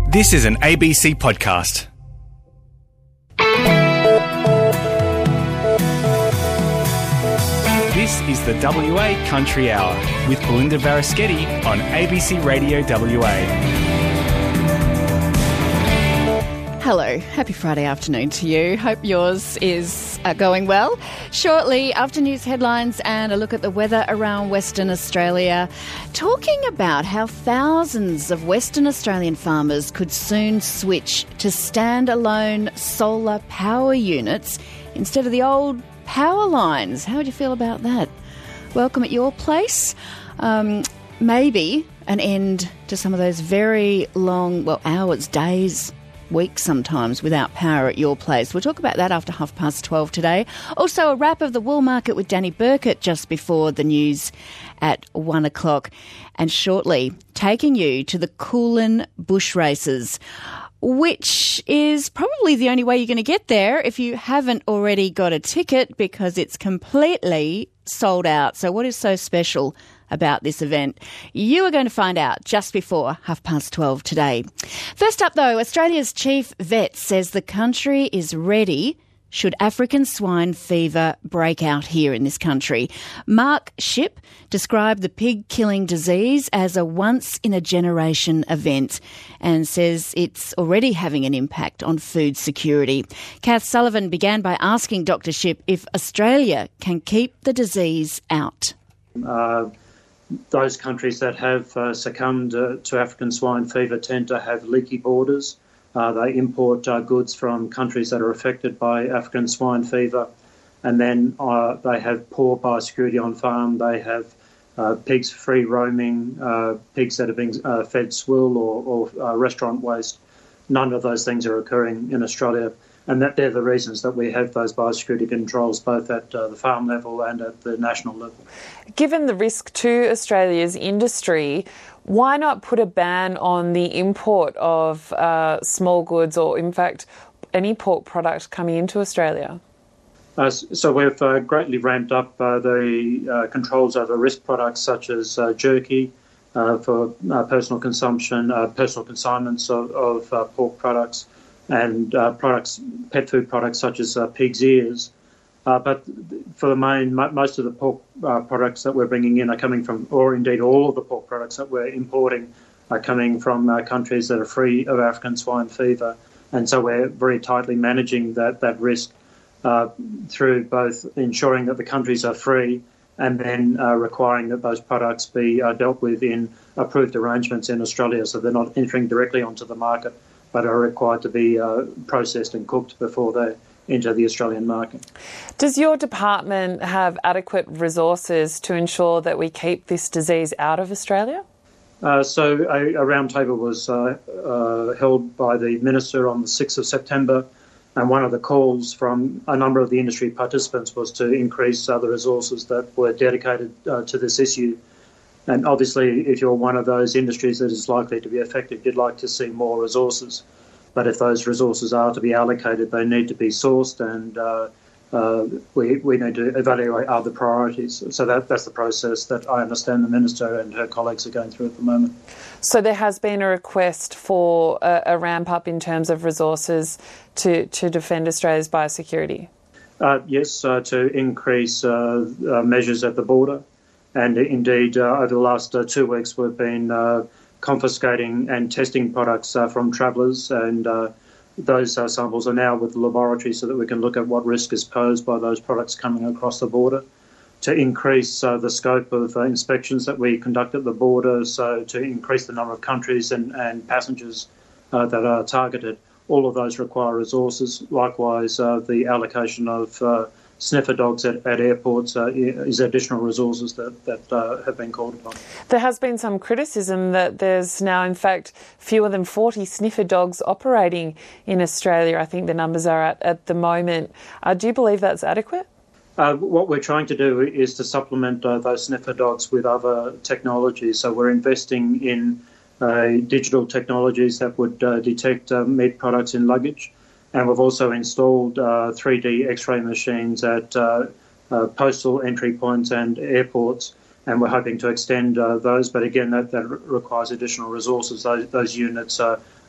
This is an ABC podcast. This is the WA Country Hour with Belinda Varaschetti on ABC Radio WA. Hello, happy Friday afternoon to you. Hope yours is going well. Shortly, after news headlines and a look at the weather around Western Australia, talking about how thousands of Western Australian farmers could soon switch to standalone solar power units instead of the old power lines. How would you feel about that? Welcome at your place. Maybe an end to some of those very long, hours, days, weeks sometimes without power at your place. We'll talk about that after 12:30 today. Also, a wrap of the wool market with Danny Burkett just before the news at 1 o'clock. And shortly, taking you to the Coolin Bush Races, which is probably the only way you're going to get there if you haven't already got a ticket, because it's completely sold out. So what is so special about this event? You are going to find out just before 12:30 today. First up, though, Australia's chief vet says the country is ready should African swine fever break out here in this country. Mark Shipp described the pig-killing disease as a once-in-a-generation event and says it's already having an impact on food security. Kath Sullivan began by asking Dr. Shipp if Australia can keep the disease out. Those countries that have succumbed to African swine fever tend to have leaky borders. They import goods from countries that are affected by African swine fever, and then they have poor biosecurity on farm. They have pigs free roaming, pigs that are being fed swill or restaurant waste. None of those things are occurring in Australia, and they're the reasons that we have those biosecurity controls both at the farm level and at the national level. Given the risk to Australia's industry, why not put a ban on the import of small goods or, in fact, any pork product coming into Australia? So we've greatly ramped up the controls over risk products such as jerky for personal consumption, personal consignments of pork products, and pet food products such as pig's ears. But for the main, most of the pork products that we're bringing in are coming from, or indeed all of the pork products that we're importing are coming from countries that are free of African swine fever. And so we're very tightly managing that risk through both ensuring that the countries are free and then requiring that those products be dealt with in approved arrangements in Australia, so they're not entering directly onto the market, but are required to be processed and cooked before they enter the Australian market. Does your department have adequate resources to ensure that we keep this disease out of Australia? So a round table was held by the Minister on the 6th of September, and one of the calls from a number of the industry participants was to increase the resources that were dedicated to this issue. And obviously, if you're one of those industries that is likely to be affected, you'd like to see more resources. But if those resources are to be allocated, they need to be sourced, and we need to evaluate other priorities. So that's the process that I understand the Minister and her colleagues are going through at the moment. So there has been a request for a ramp up in terms of resources to defend Australia's biosecurity? Yes, to increase measures at the border. And indeed, over the last 2 weeks, we've been confiscating and testing products from travellers, and those samples are now with the laboratory so that we can look at what risk is posed by those products coming across the border, to increase the scope of inspections that we conduct at the border, so to increase the number of countries and passengers that are targeted. All of those require resources. Likewise, the allocation of sniffer dogs at airports is additional resources that have been called upon. There has been some criticism that there's now, in fact, fewer than 40 sniffer dogs operating in Australia. I think the numbers are at the moment. Do you believe that's adequate? What we're trying to do is to supplement those sniffer dogs with other technologies. So we're investing in digital technologies that would detect meat products in luggage. And we've also installed 3D X-ray machines at postal entry points and airports, and we're hoping to extend those. But again, that requires additional resources. Those units are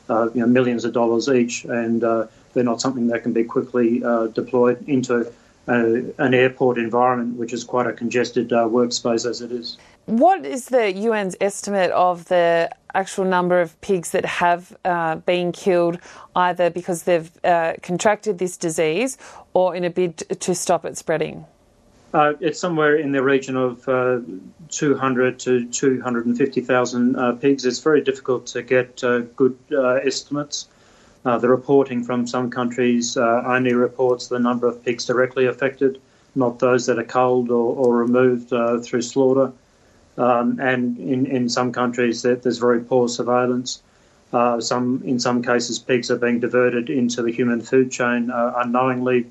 millions of dollars each, and they're not something that can be quickly deployed into an airport environment, which is quite a congested workspace as it is. What is the UN's estimate of the actual number of pigs that have been killed either because they've contracted this disease or in a bid to stop it spreading? It's somewhere in the region of 200 to 250,000 pigs. It's very difficult to get good estimates. The reporting from some countries only reports the number of pigs directly affected, not those that are culled or removed through slaughter. And in some countries, there's very poor surveillance. In some cases, pigs are being diverted into the human food chain unknowingly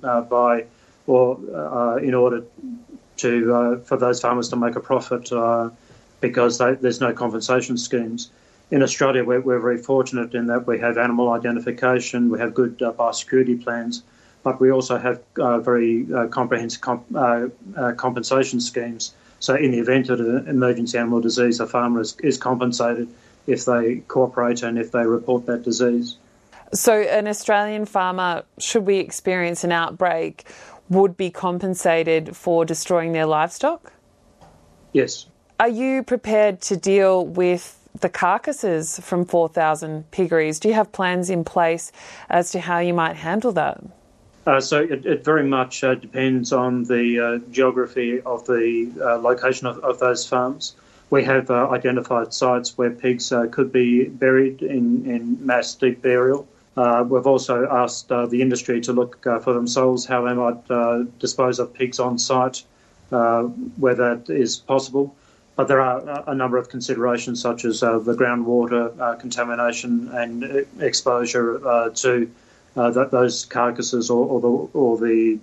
in order to for those farmers to make a profit because there's no compensation schemes. In Australia, we're very fortunate in that we have animal identification, we have good biosecurity plans, but we also have very comprehensive compensation schemes. So in the event of an emergency animal disease, a farmer is compensated if they cooperate and if they report that disease. So an Australian farmer, should we experience an outbreak, would be compensated for destroying their livestock? Yes. Are you prepared to deal with the carcasses from 4,000 piggeries? Do you have plans in place as to how you might handle that? So it very much depends on the geography of the location of those farms. We have identified sites where pigs could be buried in mass deep burial. We've also asked the industry to look for themselves how they might dispose of pigs on site where that is possible. But there are a number of considerations such as the groundwater contamination and exposure to those carcasses or the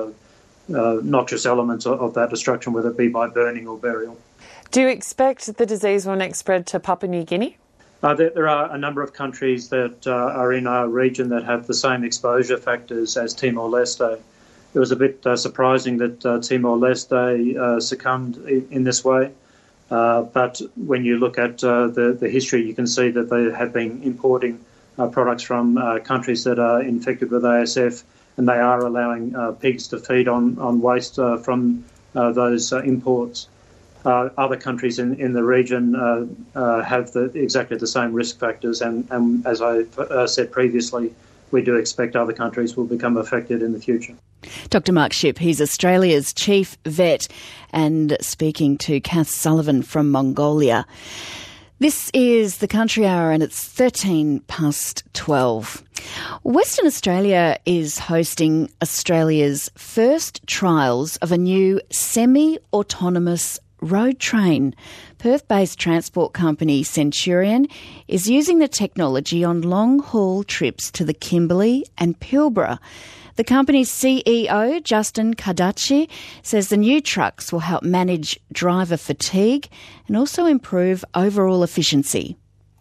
noxious elements of that destruction, whether it be by burning or burial. Do you expect the disease will next spread to Papua New Guinea? There are a number of countries that are in our region that have the same exposure factors as Timor-Leste. It was a bit surprising that Timor-Leste succumbed in this way. But when you look at the history, you can see that they have been importing products from countries that are infected with ASF, and they are allowing pigs to feed on waste from those imports. Other countries in the region have exactly the same risk factors, and as I said previously, we do expect other countries will become affected in the future. Dr. Mark Shipp, he's Australia's chief vet, and speaking to Kath Sullivan from Mongolia. This is the Country Hour and it's 13 past 12. Western Australia is hosting Australia's first trials of a new semi-autonomous road train. Perth-based transport company Centurion is using the technology on long-haul trips to the Kimberley and Pilbara. The company's CEO, Justin Carducci, says the new trucks will help manage driver fatigue and also improve overall efficiency.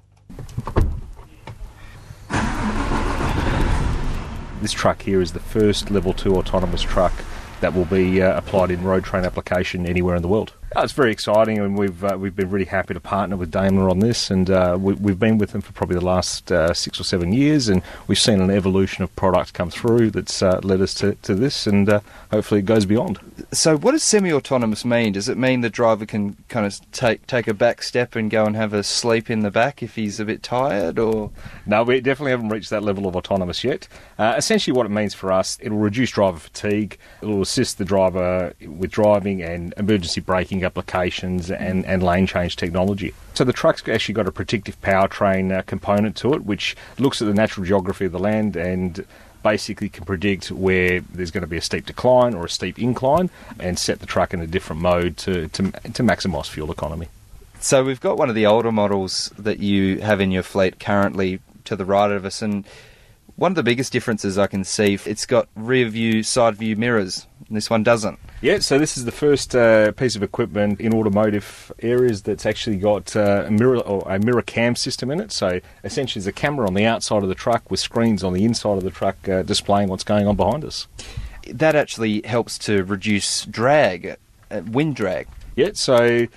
This truck here is the first Level 2 autonomous truck that will be applied in road train application anywhere in the world. It's very exciting, and we've been really happy to partner with Daimler on this, and we've been with them for probably the last 6 or 7 years, and we've seen an evolution of product come through that's led us to this, and hopefully it goes beyond. So what does semi-autonomous mean? Does it mean the driver can kind of take a back step and go and have a sleep in the back if he's a bit tired, or...? No, we definitely haven't reached that level of autonomous yet. Essentially what it means for us, it'll reduce driver fatigue, it'll assist the driver with driving and emergency braking applications and lane change technology. So the truck's actually got a predictive powertrain component to it, which looks at the natural geography of the land and basically can predict where there's going to be a steep decline or a steep incline and set the truck in a different mode to maximise fuel economy. So we've got one of the older models that you have in your fleet currently to the right of us, and one of the biggest differences I can see, it's got rear view, side view mirrors, and this one doesn't. Yeah, so this is the first piece of equipment in automotive areas that's actually got a mirror cam system in it. So essentially there's a camera on the outside of the truck with screens on the inside of the truck displaying what's going on behind us. That actually helps to reduce drag, wind drag. Yeah, so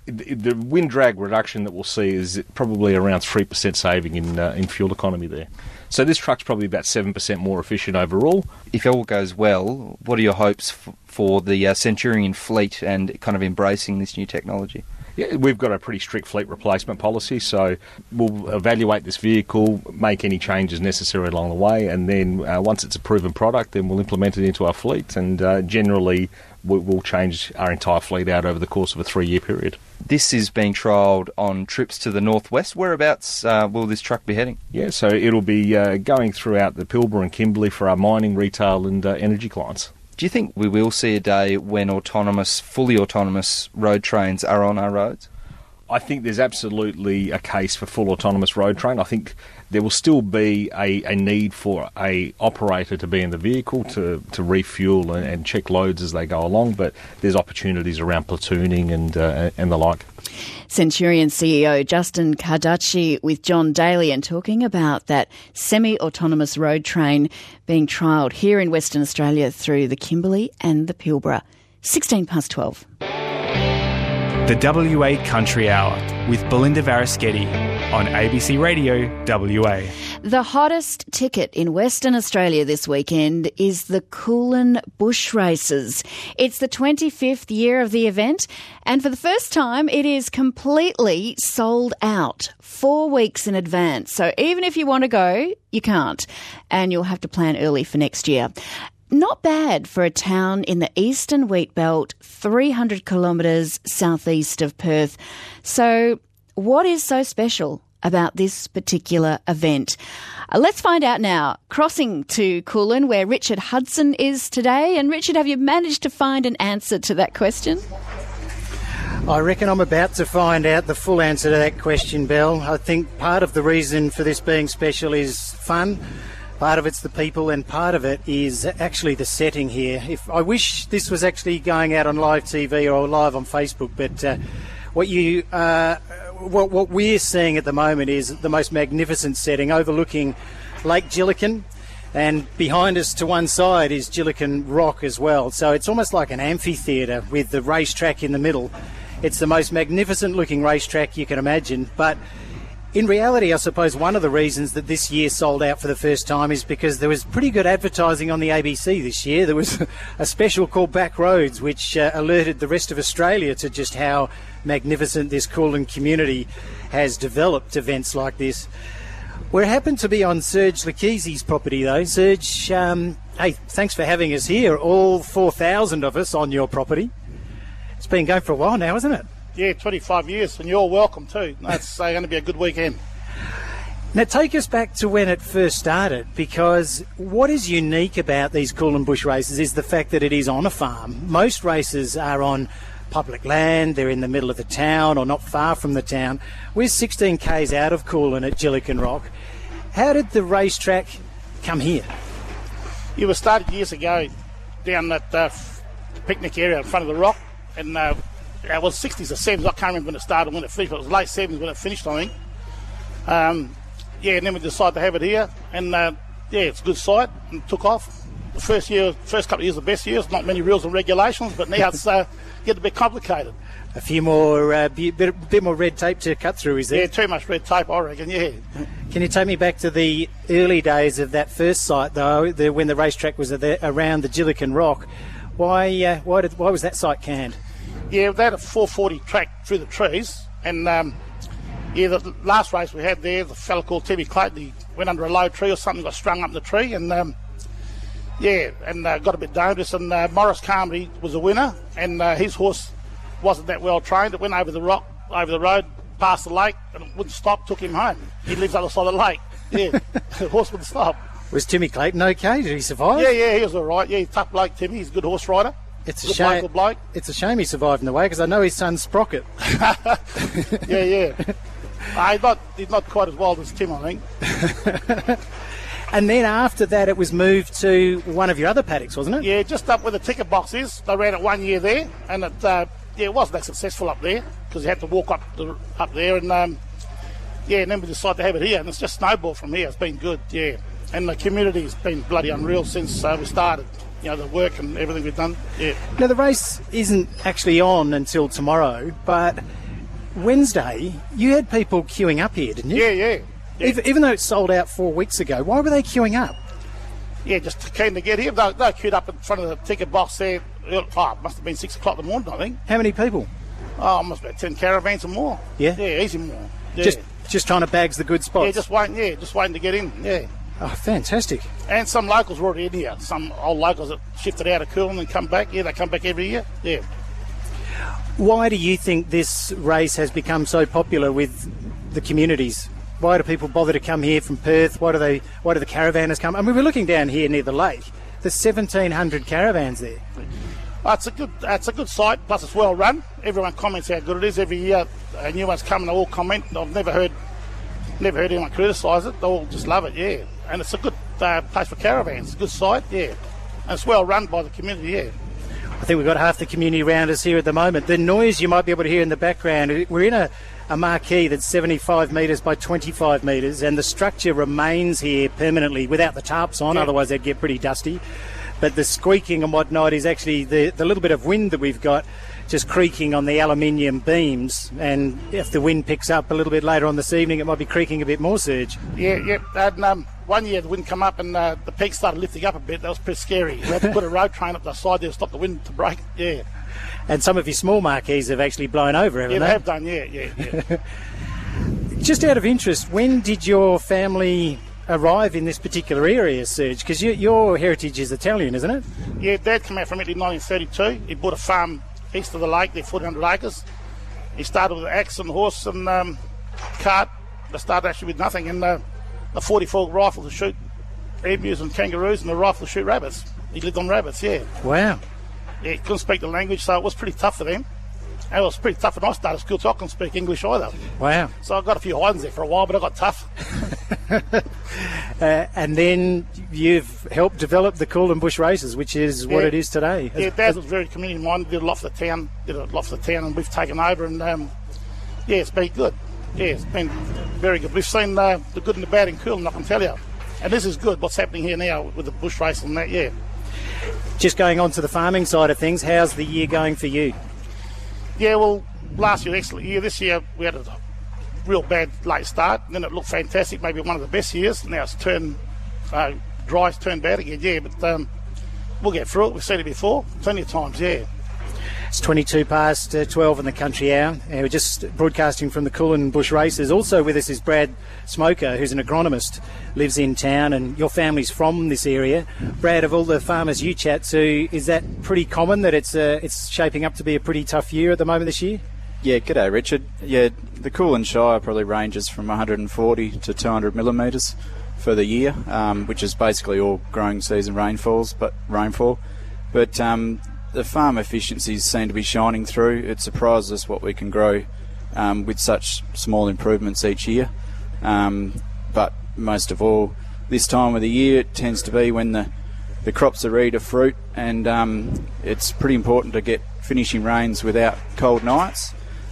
The wind drag reduction that we'll see is probably around 3% saving in fuel economy there. So this truck's probably about 7% more efficient overall. If all goes well, what are your hopes for the Centurion fleet and kind of embracing this new technology? Yeah, we've got a pretty strict fleet replacement policy, so we'll evaluate this vehicle, make any changes necessary along the way, and then once it's a proven product, then we'll implement it into our fleet, and generally we'll change our entire fleet out over the course of a 3-year period. This is being trialled on trips to the northwest. Whereabouts will this truck be heading? Yeah, so it'll be going throughout the Pilbara and Kimberley for our mining, retail and energy clients. Do you think we will see a day when fully autonomous road trains are on our roads? I think there's absolutely a case for full autonomous road train. I think there will still be a need for a operator to be in the vehicle to refuel and check loads as they go along, but there's opportunities around platooning and the like. Centurion CEO Justin Carducci with John Daly, and talking about that semi-autonomous road train being trialled here in Western Australia through the Kimberley and the Pilbara. 12:16. The WA Country Hour with Belinda Varaschetti on ABC Radio WA. The hottest ticket in Western Australia this weekend is the Coolin Bush Races. It's the 25th year of the event, and for the first time it is completely sold out 4 weeks in advance. So even if you want to go, you can't, and you'll have to plan early for next year. Not bad for a town in the eastern wheat belt, 300 kilometres southeast of Perth. So what is so special about this particular event? Let's find out now. Crossing to Coolin, where Richard Hudson is today. And Richard, have you managed to find an answer to that question? I reckon I'm about to find out the full answer to that question, Belle. I think part of the reason for this being special is fun. Part of it's the people, and part of it is actually the setting here. I wish this was actually going out on live TV or live on Facebook, but what we're seeing at the moment is the most magnificent setting overlooking Lake Gillikin, and behind us to one side is Gillikin Rock as well. So it's almost like an amphitheatre with the racetrack in the middle. It's the most magnificent looking racetrack you can imagine, but in reality, I suppose one of the reasons that this year sold out for the first time is because there was pretty good advertising on the ABC this year. There was a special called Back Roads, which alerted the rest of Australia to just how magnificent this Coolin community has developed events like this. We happen to be on Serge Lakisi's property, though. Serge, hey, thanks for having us here, all 4,000 of us on your property. It's been going for a while now, isn't it? Yeah, 25 years, and you're welcome too. That's going to be a good weekend. Now, take us back to when it first started, because what is unique about these Coolin Bush races is the fact that it is on a farm. Most races are on public land, they're in the middle of the town or not far from the town. We're 16 k's out of Coolin at Gillikin Rock. How did the racetrack come here? It was started years ago down that picnic area in front of the rock, and it was 60s or 70s. I can't remember when it started, when it finished, but it was late 70s when it finished, I think. And then we decided to have it here, and it's a good site, and took off. The first couple of years, the best years, not many rules and regulations, but now it's getting a bit complicated. A few more, bit more red tape to cut through, is there? Yeah, too much red tape, I reckon, yeah. Can you take me back to the early days of that first site, though, when the racetrack was around the Gillikin Rock? Why was that site canned? Yeah, they had a 440 track through the trees, and the last race we had there, the fella called Timmy Clayton, he went under a low tree or something, got strung up in the tree, and got a bit dangerous, and Morris Carmody was a winner, and his horse wasn't that well trained. It went over the road, past the lake, and it wouldn't stop, took him home. He lives on the side of the lake. Yeah, the horse wouldn't stop. Was Timmy Clayton okay? Did he survive? Yeah, he was all right. Yeah, tough bloke, Timmy. He's a good horse rider. It's a shame. Local bloke. It's a shame he survived in the way, because I know his son Sprocket. Yeah. He's not quite as wild as Tim, I think. And then after that, it was moved to one of your other paddocks, wasn't it? Yeah, just up where the ticket box is. They ran it 1 year there, and it wasn't that successful up there because you had to walk up there, and and then we decided to have it here, and it's just snowballed from here. It's been good, yeah. And the community's been bloody unreal since we started. You know, the work and everything we've done, yeah. Now, the race isn't actually on until tomorrow, but Wednesday, you had people queuing up here, didn't you? Yeah. Even though it sold out 4 weeks ago, why were they queuing up? Yeah, just keen to get here. They queued up in front of the ticket box there. It must have been 6 o'clock in the morning, I think. How many people? Oh, must have been 10 caravans or more. Yeah? Yeah, easy more. Yeah. Just trying to bags the good spots? Yeah, just waiting to get in, yeah. Oh, fantastic. And some locals were already in here. Some old locals that shifted out of Coolin and come back. Yeah, they come back every year. Yeah. Why do you think this race has become so popular with the communities? Why do people bother to come here from Perth? Why do the caravanners come? I mean, we're looking down here near the lake. There's 1,700 caravans there. It's a good site, plus it's well run. Everyone comments how good it is every year. New ones come and they all comment. I've never heard anyone criticise it. They all just love it, yeah. And it's a good place for caravans. It's a good site, yeah. And it's well run by the community, yeah. I think we've got half the community around us here at the moment. The noise you might be able to hear in the background, we're in a marquee that's 75 metres by 25 metres, and the structure remains here permanently without the tarps on, otherwise they'd get pretty dusty. But the squeaking and whatnot is actually the little bit of wind that we've got just creaking on the aluminium beams, and if the wind picks up a little bit later on this evening, it might be creaking a bit more, Serge. Yeah. And, one year the wind come up and the peak started lifting up a bit. That was pretty scary. We had to put a road train up the side there to stop the wind to break. Yeah. And some of your small marquees have actually blown over, haven't they? They have done, yeah. Just out of interest, when did your family arrive in this particular area, Serge? Because your heritage is Italian, isn't it? Yeah, Dad came out from Italy in 1932. He bought a farm east of the lake, there 400 acres. He started with an axe and horse and cart. They started actually with nothing, and a 44 rifle to shoot emus and kangaroos, and a rifle to shoot rabbits. He lived on rabbits, yeah. Wow. Yeah, he couldn't speak the language, so it was pretty tough for them. And it was pretty tough when I started school, so I couldn't speak English either. Wow. So I got a few hidings there for a while, but I got tough. And then you've helped develop the Coolin Bush Races, which is what it is today. Yeah, Dad was very community-minded, did a lot for the town, and we've taken over, and it's been good. Yeah, it's been very good. We've seen the good and the bad in Coolin, I can tell you. And this is good, what's happening here now with the bush race and that, yeah. Just going on to the farming side of things, how's the year going for you? Yeah, well, last year, excellent year. This year, we had a real bad late start. And then it looked fantastic, maybe one of the best years. Now it's turned dry, it's turned bad again, yeah. But we'll get through it. We've seen it before, plenty of times, yeah. It's 22 past 12 in the country hour. We're just broadcasting from the Coolin Bush Races. Also with us is Brad Smoker, who's an agronomist, lives in town, and your family's from this area. Brad, of all the farmers you chat to, is that pretty common that it's shaping up to be a pretty tough year at the moment this year? Yeah, g'day Richard. Yeah, the Coolin Shire probably ranges from 140 to 200 millimetres for the year, which is basically all growing season rainfall. But the farm efficiencies seem to be shining through. It surprises us what we can grow with such small improvements each year. But most of all, this time of the year, it tends to be when the crops are ready to fruit, and it's pretty important to get finishing rains without cold nights.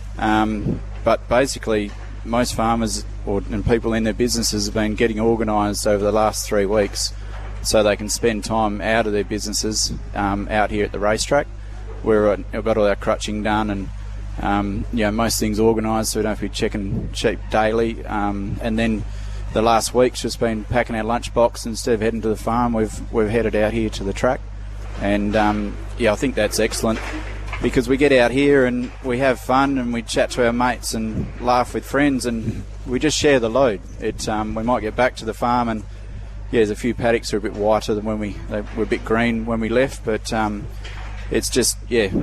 But basically, most farmers and people in their businesses have been getting organised over the last 3 weeks, so they can spend time out of their businesses out here at the racetrack. We've got all our crutching done, and most things organised, so we don't have to be checking sheep daily. And then the last week's just been packing our lunchbox. Instead of heading to the farm, we've headed out here to the track, and I think that's excellent, because we get out here and we have fun and we chat to our mates and laugh with friends, and we just share the load. We might get back to the farm and there's a few paddocks that are a bit whiter than they were a bit green when we left, but it's just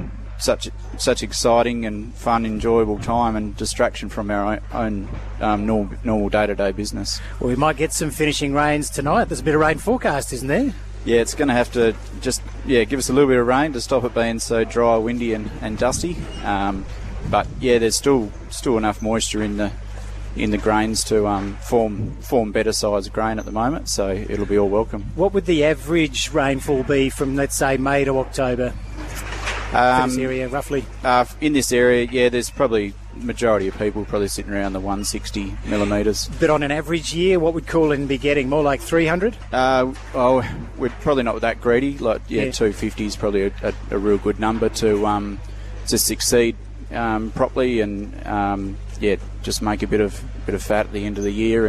such exciting and fun, enjoyable time and distraction from our own normal day-to-day business. Well, we might get some finishing rains tonight. There's a bit of rain forecast, isn't there? Yeah, it's going to have to just give us a little bit of rain to stop it being so dry, windy and dusty. But there's still enough moisture in the grains to form better sized grain at the moment, so it'll be all welcome. What would the average rainfall be from, let's say, May to October for this area, roughly? In this area, there's probably majority of people probably sitting around the 160 millimetres. But on an average year, what would Coolin be getting? More like 300? We're probably not that greedy. 250 is probably a real good number to succeed properly, and just make a bit of fat at the end of the year,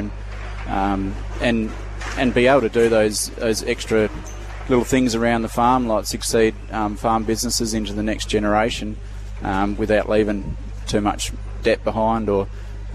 and be able to do those extra little things around the farm, like succeed farm businesses into the next generation, without leaving too much debt behind or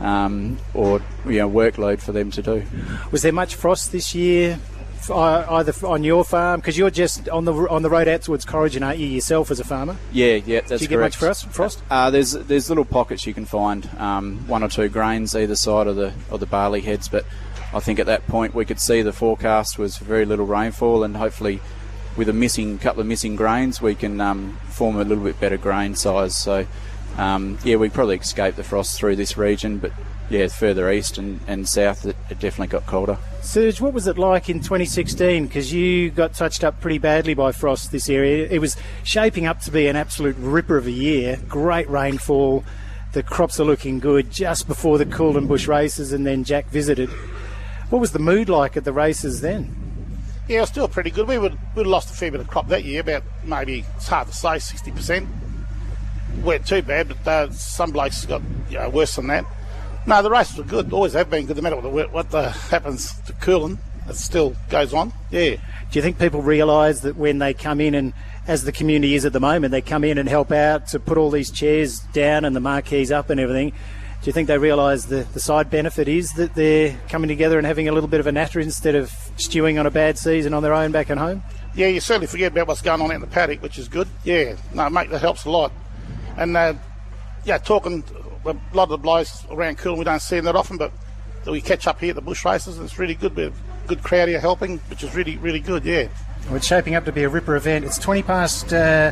workload for them to do. Was there much frost this year, either on your farm? Because you're just on the road out towards Corrigin, aren't you, yourself as a farmer? Yeah, that's correct. Do you get much frost? There's little pockets you can find, 1 or 2 grains either side of the barley heads, but I think at that point we could see the forecast was very little rainfall, and hopefully with a couple of missing grains we can form a little bit better grain size. So we probably escaped the frost through this region, but further east and south it definitely got colder. Serge, what was it like in 2016? Because you got touched up pretty badly by frost this area. It was shaping up to be an absolute ripper of a year. Great rainfall. The crops are looking good just before the Coolin Bush races, and then Jack visited. What was the mood like at the races then? Yeah, it was still pretty good. We'd lost a fair bit of crop that year, about maybe, it's hard to say, 60%. Weren't too bad, but some blokes got worse than that. No, the races were good. Always have been good, no matter what happens to Coolin. It still goes on, yeah. Do you think people realise that when they come in, and as the community is at the moment, they come in and help out to put all these chairs down and the marquees up and everything, do you think they realise the side benefit is that they're coming together and having a little bit of a natter instead of stewing on a bad season on their own back at home? Yeah, you certainly forget about what's going on out in the paddock, which is good. Yeah, no, mate, that helps a lot. And, talking a lot of the blokes around Coolin, we don't see them that often, but we catch up here at the bush races, and it's really good. We have a good crowd here helping, which is really, really good, yeah. Well, it's shaping up to be a ripper event. It's 26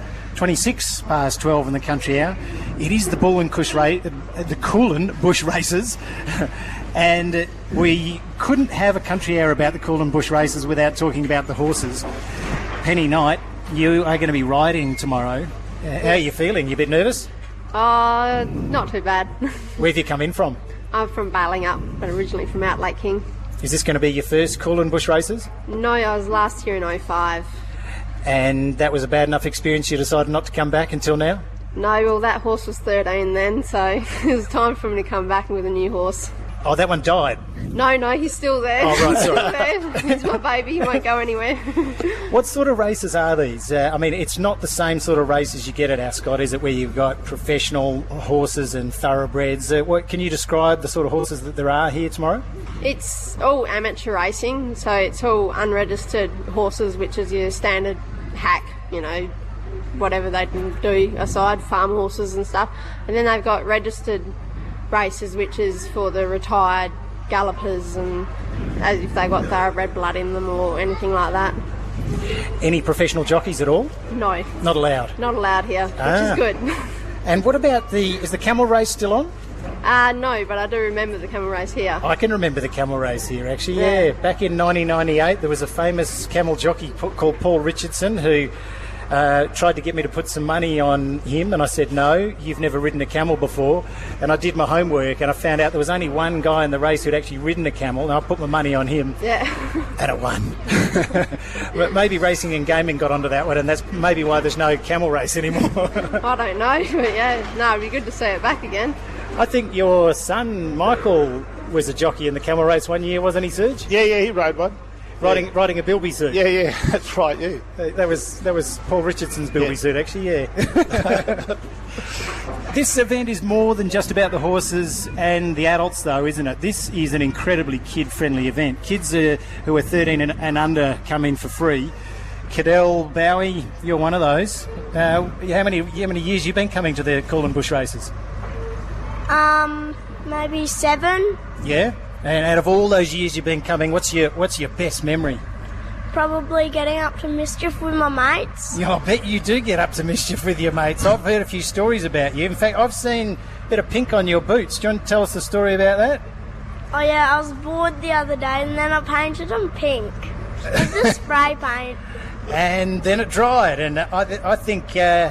past 12 in the country hour. It is the the Coolin Bush races, and we couldn't have a country hour about the Coolin Bush races without talking about the horses. Penny Knight, you are going to be riding tomorrow. How are you feeling? You a bit nervous? Not too bad. Where have you come in from? I'm from Balingup, but originally from out Lake King. Is this going to be your first Coolin Bush races? No, I was last year in 05. And that was a bad enough experience, you decided not to come back until now? No, well, that horse was 13 then, so it was time for me to come back with a new horse. Oh, that one died? No, he's still there. Oh, right, sorry. He's still there. He's my baby, he won't go anywhere. What sort of races are these? It's not the same sort of races you get at Ascot, is it, where you've got professional horses and thoroughbreds? Can you describe the sort of horses that there are here tomorrow? It's all amateur racing, so it's all unregistered horses, which is your standard hack, whatever they can do aside, farm horses and stuff. And then they've got registered races, which is for the retired gallopers, and as if they've got thoroughbred blood in them or anything like that. Any professional jockeys at all? No. Not allowed? Not allowed here, which is good. And what about is the camel race still on? No, but I do remember the camel race here. I can remember the camel race here, actually, yeah. Back in 1998, there was a famous camel jockey called Paul Richardson who tried to get me to put some money on him, and I said, no, you've never ridden a camel before. And I did my homework, and I found out there was only one guy in the race who'd actually ridden a camel, and I put my money on him. Yeah. And it won. But maybe Racing and Gaming got onto that one, and that's maybe why there's no camel race anymore. I don't know, but it'd be good to see it back again. I think your son, Michael, was a jockey in the camel race one year, wasn't he, Serge? Yeah, he rode one. Riding a bilby suit. Yeah, that's right, yeah. That was Paul Richardson's bilby suit, actually, yeah. This event is more than just about the horses and the adults, though, isn't it? This is an incredibly kid-friendly event. Kids who are 13 and under come in for free. Cadell Bowie, you're one of those. How many years you been coming to the Coolin Bush races? Maybe 7. Yeah? And out of all those years you've been coming, what's your best memory? Probably getting up to mischief with my mates. Yeah, I bet you do get up to mischief with your mates. I've heard a few stories about you. In fact, I've seen a bit of pink on your boots. Do you want to tell us a story about that? Oh yeah, I was bored the other day and then I painted them pink. With the spray paint. And then it dried, and I think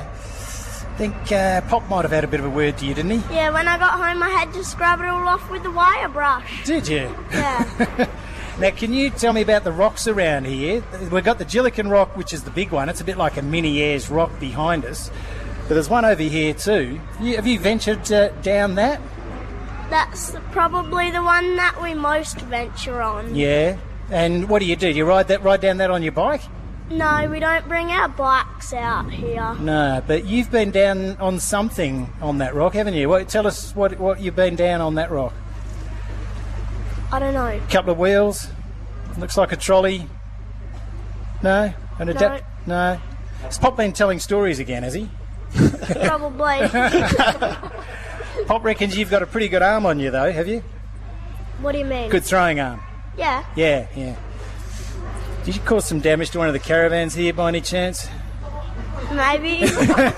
Pop might have had a bit of a word to you, didn't he? Yeah, when I got home I had to scrub it all off with the wire brush. Did you? Yeah. Now, can you tell me about the rocks around here? We've got the Gillikin Rock, which is the big one. It's a bit like a mini Ayers Rock behind us. But there's one over here too. Have you ventured down that? That's probably the one that we most venture on. Yeah. And what do? You ride down that on your bike? No, we don't bring our bikes out here. No, but you've been down on something on that rock, haven't you? Tell us what you've been down on that rock. I don't know. Couple of wheels. Looks like a trolley. No? No. Has Pop been telling stories again, has he? Probably. Pop reckons you've got a pretty good arm on you, though, have you? What do you mean? Good throwing arm. Yeah. Yeah. Did you cause some damage to one of the caravans here by any chance? Maybe.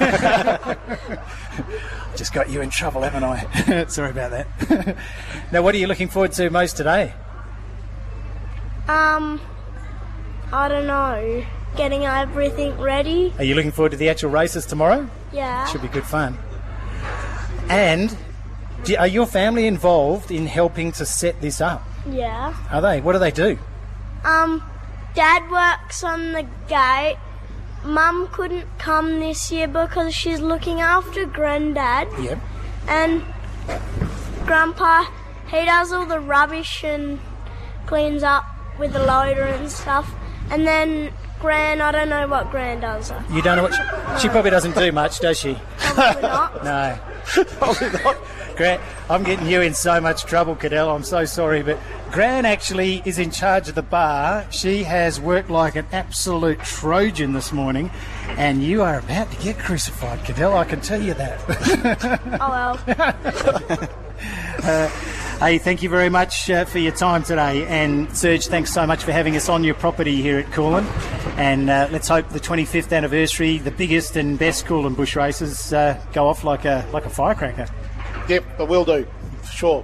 Just got you in trouble, haven't I? Sorry about that. Now, what are you looking forward to most today? I don't know. Getting everything ready. Are you looking forward to the actual races tomorrow? Yeah. Should be good fun. And are your family involved in helping to set this up? Yeah. Are they? What do they do? Dad works on the gate. Mum couldn't come this year because she's looking after Granddad. Yep. And Grandpa, he does all the rubbish and cleans up with the loader and stuff. And then Gran, I don't know what Gran does. You don't know what she probably doesn't do much, does she? Probably not. No. Probably not. Gran, I'm getting you in so much trouble, Cadell. I'm so sorry, but Gran actually is in charge of the bar. She has worked like an absolute Trojan this morning, and you are about to get crucified, Cadell. I can tell you that. Oh well. Hey, thank you very much for your time today. And Serge, thanks so much for having us on your property here at Coolin. And let's hope the 25th anniversary, the biggest and best Coolin bush races, go off like a firecracker. Yep, but will do, for sure.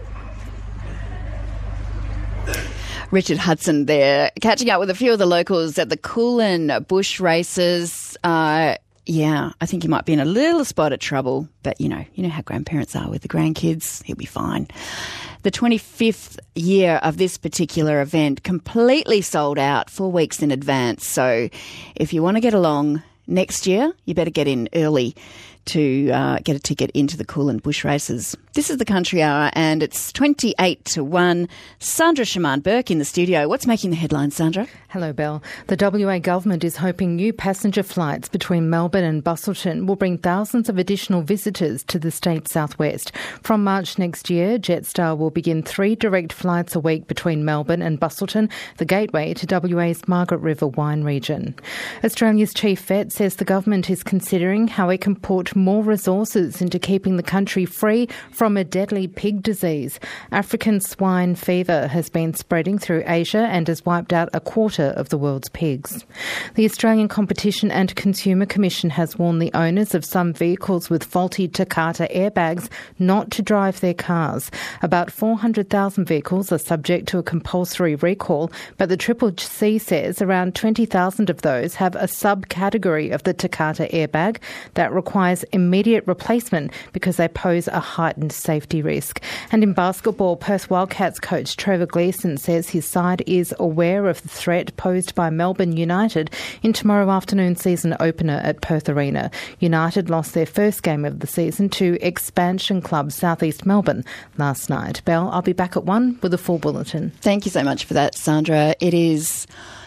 Richard Hudson there, catching up with a few of the locals at the Coolin bush races. Yeah, I think he might be in a little spot of trouble, but you know how grandparents are with the grandkids. He'll be fine. The 25th year of this particular event completely sold out 4 weeks in advance. So if you want to get along next year, you better get in early to get a ticket into the Coolin bush races. This is the Country Hour, and it's 28-1. Sandra Shaman-Burke in the studio. What's making the headlines, Sandra? Hello, Belle. The WA government is hoping new passenger flights between Melbourne and Busselton will bring thousands of additional visitors to the state's southwest. From March next year, Jetstar will begin 3 direct flights a week between Melbourne and Busselton, the gateway to WA's Margaret River wine region. Australia's chief vet says the government is considering how it can put more resources into keeping the country free from a deadly pig disease. African swine fever has been spreading through Asia and has wiped out a quarter of the world's pigs. The Australian Competition and Consumer Commission has warned the owners of some vehicles with faulty Takata airbags not to drive their cars. About 400,000 vehicles are subject to a compulsory recall, but the CCC says around 20,000 of those have a subcategory of the Takata airbag that requires immediate replacement because they pose a heightened safety risk. And in basketball, Perth Wildcats coach Trevor Gleeson says his side is aware of the threat posed by Melbourne United in tomorrow afternoon's season opener at Perth Arena. United lost their first game of the season to expansion club South East Melbourne last night. Belle, I'll be back at 1 with a full bulletin. Thank you so much for that, Sandra. It is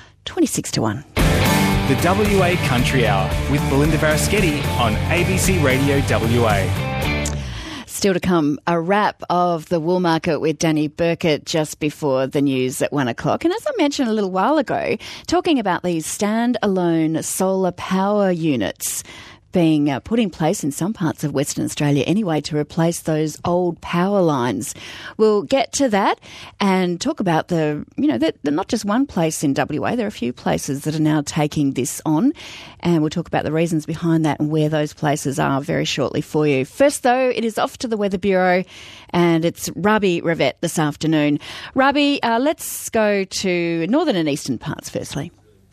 26-1. The WA Country Hour with Belinda Varaschetti on ABC Radio WA. Still to come, a wrap of the wool market with Danny Burkett just before the news at 1 o'clock. And as I mentioned a little while ago, talking about these standalone solar power units being put in place in some parts of Western Australia anyway to replace those old power lines. We'll get to that and talk about they're not just one place in WA, there are a few places that are now taking this on, and we'll talk about the reasons behind that and where those places are very shortly for you. First though, it is off to the Weather Bureau and it's Rabi Rivette this afternoon. Rabi, let's go to northern and eastern parts firstly.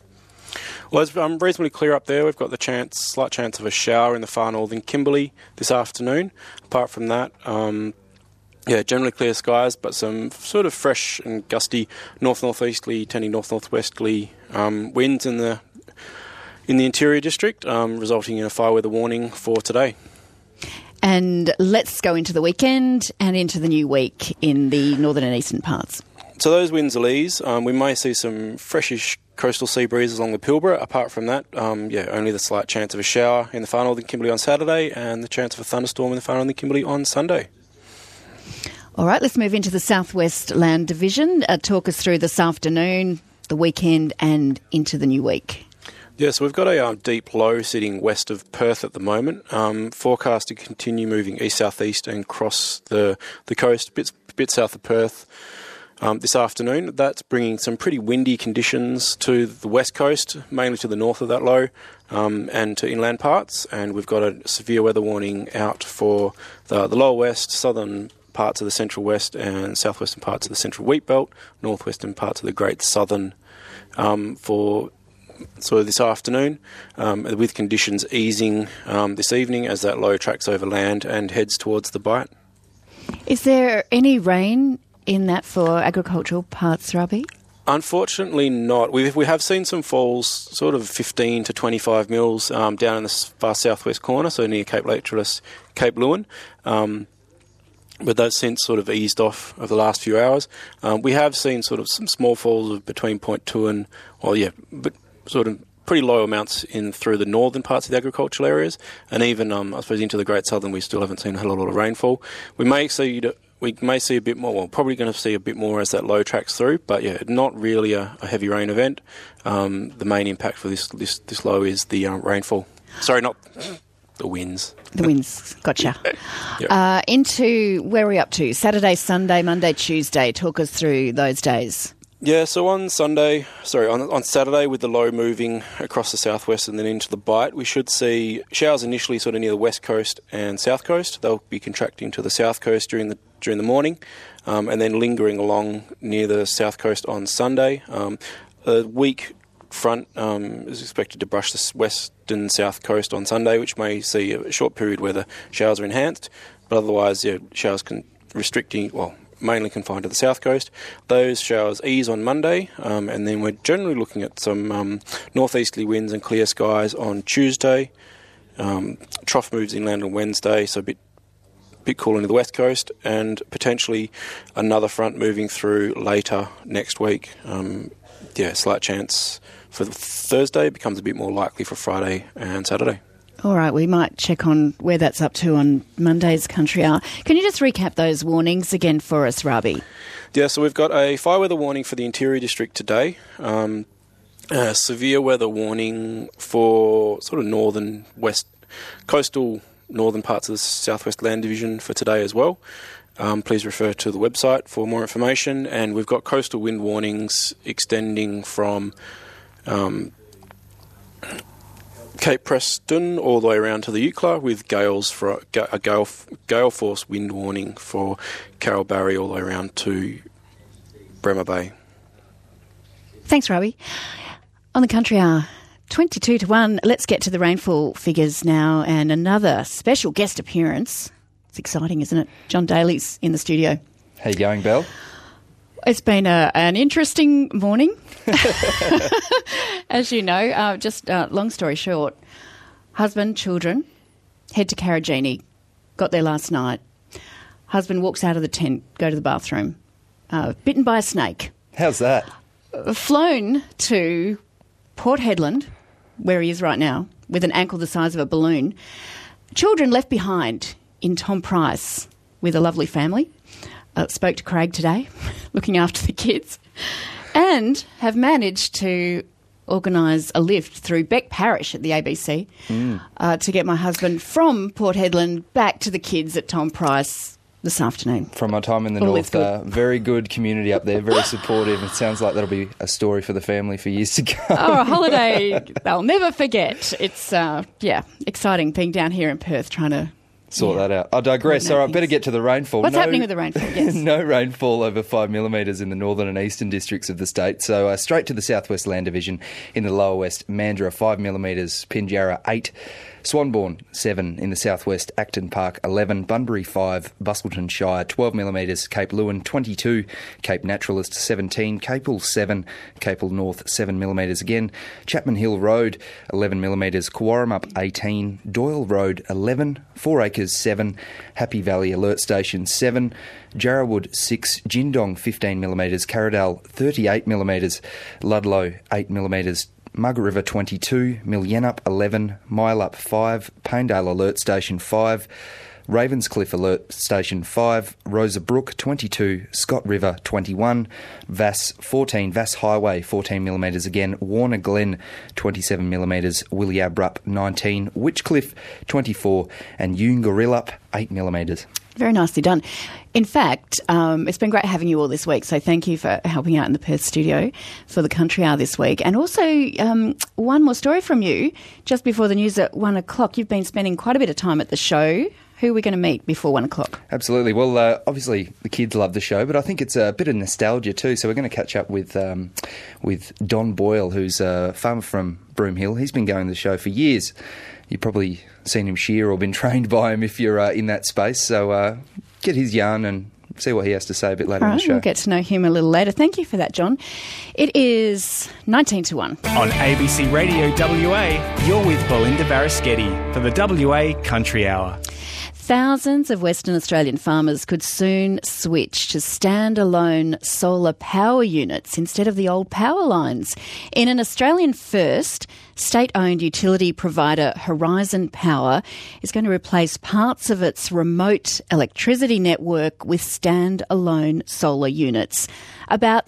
Well, it's reasonably clear up there. We've got the slight chance of a shower in the far northern Kimberley this afternoon. Apart from that, generally clear skies, but some sort of fresh and gusty north-northeasterly, tending north-northwesterly winds in the in the Interior District, resulting in a fire weather warning for today. And let's go into the weekend and into the new week in the northern and eastern parts. So those winds will ease. We may see some freshish coastal sea breezes along the Pilbara. Apart from that, only the slight chance of a shower in the far northern Kimberley on Saturday and the chance of a thunderstorm in the far northern Kimberley on Sunday. All right, let's move into the Southwest Land Division. Talk us through this afternoon, the weekend and into the new week. Yeah, so we've got a deep low sitting west of Perth at the moment. Forecast to continue moving east-southeast and cross the coast, a bit south of Perth this afternoon. That's bringing some pretty windy conditions to the west coast, mainly to the north of that low, and to inland parts. And we've got a severe weather warning out for the lower west, southern parts of the central west and southwestern parts of the central wheat belt, northwestern parts of the Great Southern for this afternoon, with conditions easing this evening as that low tracks over land and heads towards the Bight. Is there any rain in that for agricultural parts, Robbie? Unfortunately not. We have seen some falls, sort of 15 to 25 mils down in the far southwest corner, so near Cape Latrelis, Cape Lewin. But that's since sort of eased off over the last few hours. We have seen sort of some small falls of between 0.2 and, but sort of pretty low amounts in through the northern parts of the agricultural areas, and even I suppose into the Great Southern we still haven't seen a hell of a lot of rainfall. We may see a bit more. Well, probably going to see a bit more as that low tracks through, but not really a heavy rain event. The main impact for this low is the rainfall. Sorry, not the winds. The winds, gotcha. Yep. Into where are we up to? Saturday, Sunday, Monday, Tuesday. Talk us through those days. Yeah, so on Saturday, with the low moving across the southwest and then into the Bight, we should see showers initially sort of near the west coast and south coast. They'll be contracting to the south coast during the morning, and then lingering along near the south coast on Sunday. A weak front is expected to brush the western south coast on Sunday, which may see a short period where the showers are enhanced, but otherwise, showers mainly confined to the south coast. Those showers ease on Monday, and then we're generally looking at some northeasterly winds and clear skies on Tuesday. Trough moves inland on Wednesday, so a bit cooler to the west coast, and potentially another front moving through later next week. Slight chance for Thursday, becomes a bit more likely for Friday and Saturday. All right, we might check on where that's up to on Monday's Country Hour. Can you just recap those warnings again for us, Rabi? Yeah, so we've got a fire weather warning for the Interior District today, a severe weather warning for sort of northern west, coastal northern parts of the Southwest Land Division for today as well. Please refer to the website for more information. And we've got coastal wind warnings extending from Cape Preston all the way around to the Eucla, with gales for a gale force wind warning for Carroll Barry all the way around to Bremer Bay. Thanks, Robbie. On the Country Hour, 22 to 1. Let's get to the rainfall figures now, and another special guest appearance. It's exciting, isn't it? John Daly's in the studio. How you going, Belle? It's been an interesting morning, as you know. Long story short, husband, children, head to Karajini, got there last night. Husband walks out of the tent, go to the bathroom, bitten by a snake. How's that? Flown to Port Hedland, where he is right now, with an ankle the size of a balloon. Children left behind in Tom Price with a lovely family. Spoke to Craig today, looking after the kids, and have managed to organise a lift through Beck Parish at the ABC to get my husband from Port Hedland back to the kids at Tom Price this afternoon. From my time in the north, very good community up there, very supportive. It sounds like that'll be a story for the family for years to come. Oh, a holiday they'll never forget. It's, exciting being down here in Perth trying to sort that out. I digress. All right, better get to the rainfall. What's happening with the rainfall? Yes. No rainfall over 5 millimetres in the northern and eastern districts of the state. So straight to the Southwest Land Division in the lower west. Mandurah 5 millimetres, Pinjarra 8. Swanbourne 7 in the southwest, Acton Park 11, Bunbury 5, Bustleton Shire 12 millimetres, Cape Lewin 22, Cape Naturalist 17, Capel 7, Capel North 7 millimetres again, Chapman Hill Road 11 millimetres, Cowarum 18, Doyle Road 11, 4 Acres 7, Happy Valley Alert Station 7, Jarrawood 6, Jindong 15 millimetres, Carradale 38 millimetres, Ludlow 8 millimetres, Mugger River 22, Millyenup 11, Mylup 5, Paindale Alert Station 5, Ravenscliff Alert Station 5, Rosa Brook 22, Scott River 21, Vass 14, Vass Highway 14 millimetres again, Warner Glen 27 millimetres, Williabrup 19, Witchcliff 24 and Yoongarillup 8 millimetres. Very nicely done. In fact, it's been great having you all this week, so thank you for helping out in the Perth studio for the Country Hour this week. And also, one more story from you, just before the news at 1 o'clock. You've been spending quite a bit of time at the show. Who are we going to meet before 1 o'clock? Absolutely. Well, obviously the kids love the show, but I think it's a bit of nostalgia too. So we're going to catch up with Don Boyle, who's a farmer from Broome Hill. He's been going to the show for years. You've probably seen him shear or been trained by him if you're in that space. So get his yarn and see what he has to say a bit later in the show. We'll get to know him a little later. Thank you for that, John. It is 19 to 1. On ABC Radio WA, you're with Belinda Varaschetti for the WA Country Hour. Thousands of Western Australian farmers could soon switch to standalone solar power units instead of the old power lines. In an Australian first, state-owned utility provider Horizon Power is going to replace parts of its remote electricity network with standalone solar units. About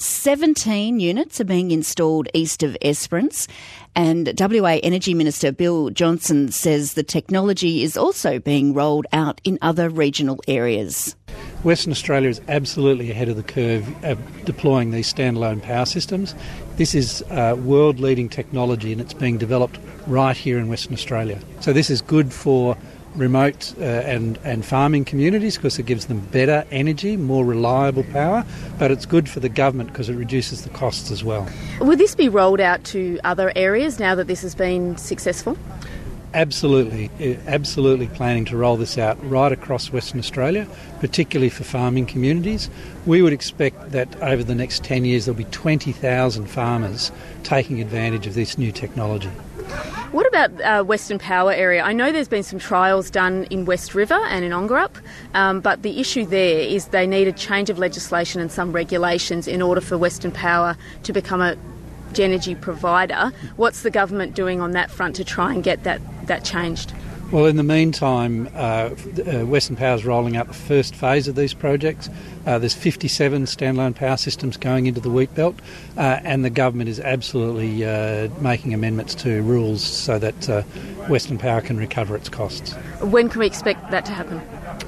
17 units are being installed east of Esperance, and WA Energy Minister Bill Johnson says the technology is also being rolled out in other regional areas. Western Australia is absolutely ahead of the curve of deploying these standalone power systems. This is world-leading technology and it's being developed right here in Western Australia. So this is good for remote and farming communities because it gives them better energy, more reliable power, but it's good for the government because it reduces the costs as well. Will this be rolled out to other areas now that this has been successful? Absolutely planning to roll this out right across Western Australia, particularly for farming communities. We would expect that over the next 10 years there'll be 20,000 farmers taking advantage of this new technology. What about Western Power area? I know there's been some trials done in West River and in Ongerup, but the issue there is they need a change of legislation and some regulations in order for Western Power to become a energy provider. What's the government doing on that front to try and get that changed? Well, in the meantime, Western Power is rolling out the first phase of these projects. There's 57 standalone power systems going into the wheat belt, and the government is absolutely making amendments to rules so that Western Power can recover its costs. When can we expect that to happen?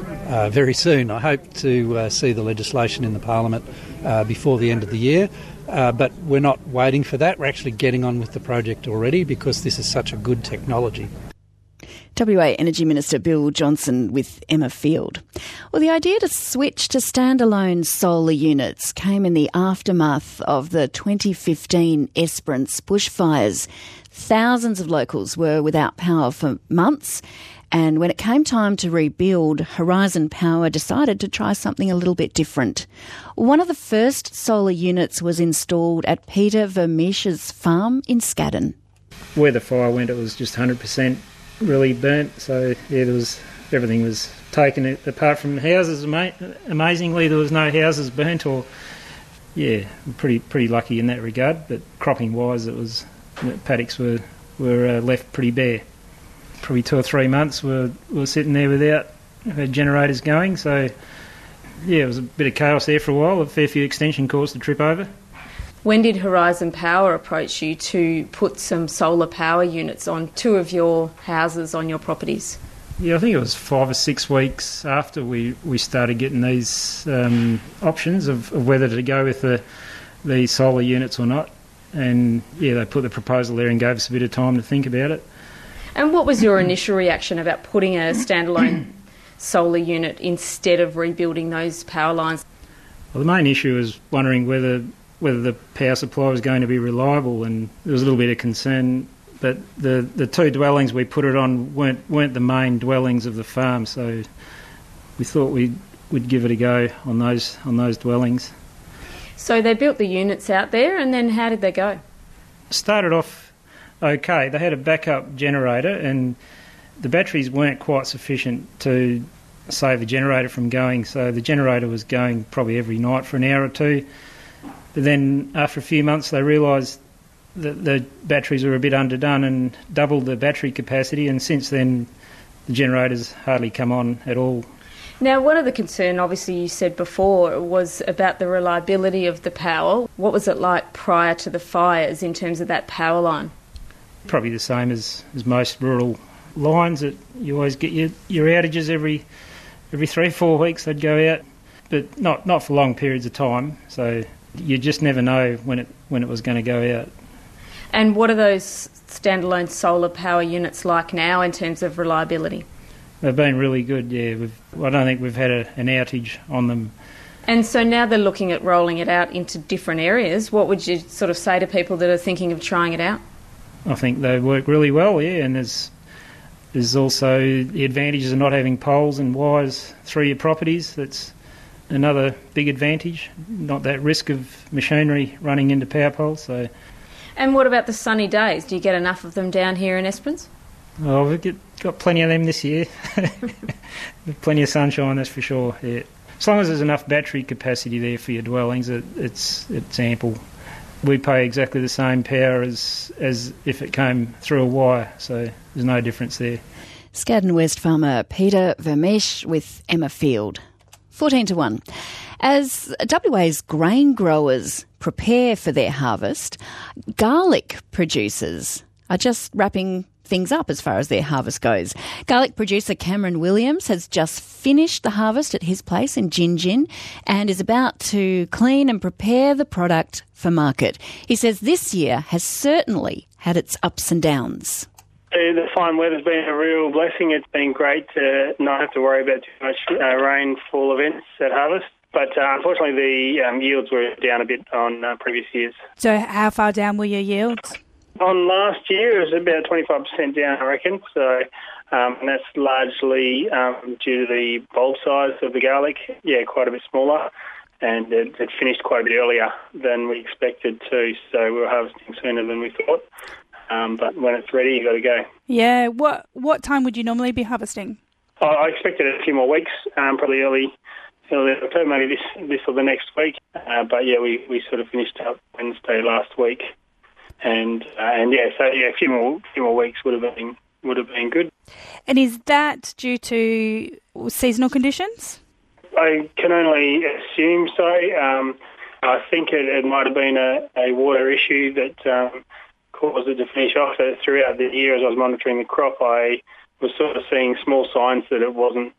Very soon. I hope to see the legislation in the Parliament before the end of the year. But we're not waiting for that. We're actually getting on with the project already because this is such a good technology. WA Energy Minister Bill Johnson with Emma Field. Well, the idea to switch to standalone solar units came in the aftermath of the 2015 Esperance bushfires. Thousands of locals were without power for months, and when it came time to rebuild, Horizon Power decided to try something a little bit different. One of the first solar units was installed at Peter Vermeersch's farm in Scaddan. Where the fire went, it was just 100% really burnt, so yeah, everything was taken apart from houses. Amazingly, there was no houses burnt, or pretty lucky in that regard. But cropping wise, the paddocks were left pretty bare. Probably 2 or 3 months we were sitting there without generators going, so yeah, it was a bit of chaos there for a while. A fair few extension cords to trip over. When did Horizon Power approach you to put some solar power units on 2 of your houses on your properties? Yeah, I think it was 5 or 6 weeks after we started getting these options of whether to go with the solar units or not. And yeah, they put the proposal there and gave us a bit of time to think about it. And what was your initial reaction about putting a standalone solar unit instead of rebuilding those power lines? Well, the main issue is wondering whether the power supply was going to be reliable, and there was a little bit of concern. But the two dwellings we put it on weren't the main dwellings of the farm, so we thought we'd give it a go on those dwellings. So they built the units out there, and then how did they go? Started off okay. They had a backup generator, and the batteries weren't quite sufficient to save the generator from going, so the generator was going probably every night for an hour or two. But then after a few months they realised that the batteries were a bit underdone and doubled the battery capacity, and since then the generator's hardly come on at all. Now, one of the concern, obviously you said before, was about the reliability of the power. What was it like prior to the fires in terms of that power line? Probably the same as most rural lines, that you always get your outages every 3-4 weeks. They'd go out, but not for long periods of time, so you just never know when it was going to go out. And what are those standalone solar power units like now in terms of reliability? They've been really good, yeah. I don't think we've had an outage on them. And so now they're looking at rolling it out into different areas. What would you sort of say to people that are thinking of trying it out? I think they work really well, yeah, and there's also the advantages of not having poles and wires through your properties. That's another big advantage, not that risk of machinery running into power poles. So. And what about the sunny days? Do you get enough of them down here in Esperance? Oh, we've got plenty of them this year. Plenty of sunshine, that's for sure. Yeah. As long as there's enough battery capacity there for your dwellings, it's ample. We pay exactly the same power as if it came through a wire, so there's no difference there. Scaddan West farmer Peter Vermeesch with Emma Field. 14-1. As WA's grain growers prepare for their harvest, garlic producers are just wrapping things up as far as their harvest goes. Garlic producer Cameron Williams has just finished the harvest at his place in Gin Gin and is about to clean and prepare the product for market. He says this year has certainly had its ups and downs. The fine weather's been a real blessing. It's been great to not have to worry about too much rainfall events at harvest. But unfortunately the yields were down a bit on previous years. So how far down were your yields? On last year, it was about 25% down, I reckon. So and that's largely due to the bulb size of the garlic. Yeah, quite a bit smaller. And it finished quite a bit earlier than we expected to. So we were harvesting sooner than we thought. But when it's ready, you've got to go. Yeah. What time would you normally be harvesting? I expected a few more weeks, probably early October, maybe this or the next week. But yeah, we sort of finished up Wednesday last week. And a few more weeks would have been good. And is that due to seasonal conditions? I can only assume so. I think it might have been a water issue that caused it to finish off. Throughout the year, as I was monitoring the crop, I was sort of seeing small signs that it wasn't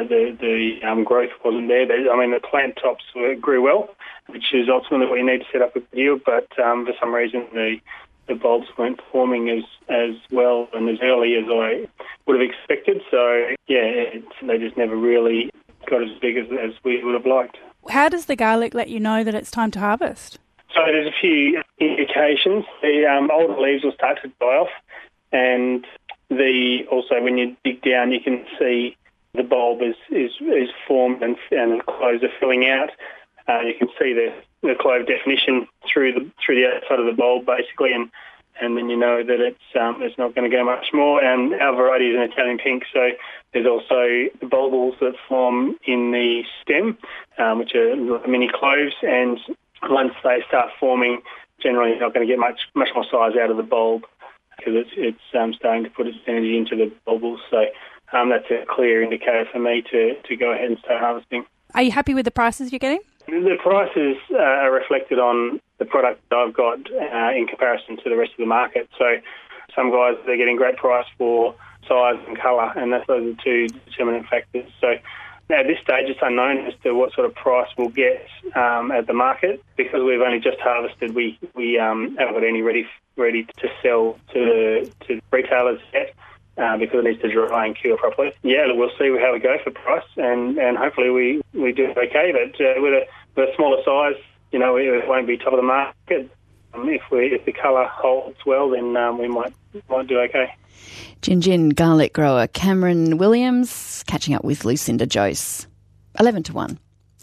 the growth wasn't there. The plant tops grew well, which is ultimately what you need to set up a yield, but for some reason the bulbs weren't forming as well and as early as I would have expected. So, yeah, they just never really got as big as we would have liked. How does the garlic let you know that it's time to harvest? So there's a few indications. The older leaves will start to die off, and also when you dig down you can see the bulb is formed and the cloves are filling out. You can see the clove definition through the outside of the bulb basically, and then you know that it's not going to go much more. And our variety is an Italian pink, so there's also the bulbils that form in the stem, which are mini cloves, and once they start forming, generally you're not going to get much more size out of the bulb because it's starting to put its energy into the bulbils. So that's a clear indicator for me to go ahead and start harvesting. Are you happy with the prices you're getting? The prices are reflected on the product that I've got in comparison to the rest of the market. So some guys, they're getting great price for size and colour, and those are the two determinant factors. So at this stage, it's unknown as to what sort of price we'll get at the market. Because we've only just harvested, we haven't got any ready to sell to retailers yet. because it needs to dry and cure properly. Yeah, we'll see how we go for price, and hopefully we do okay. But with a smaller size, it won't be top of the market. If the colour holds well, then we might do okay. Gin garlic grower Cameron Williams catching up with Lucinda Jose. 11-1.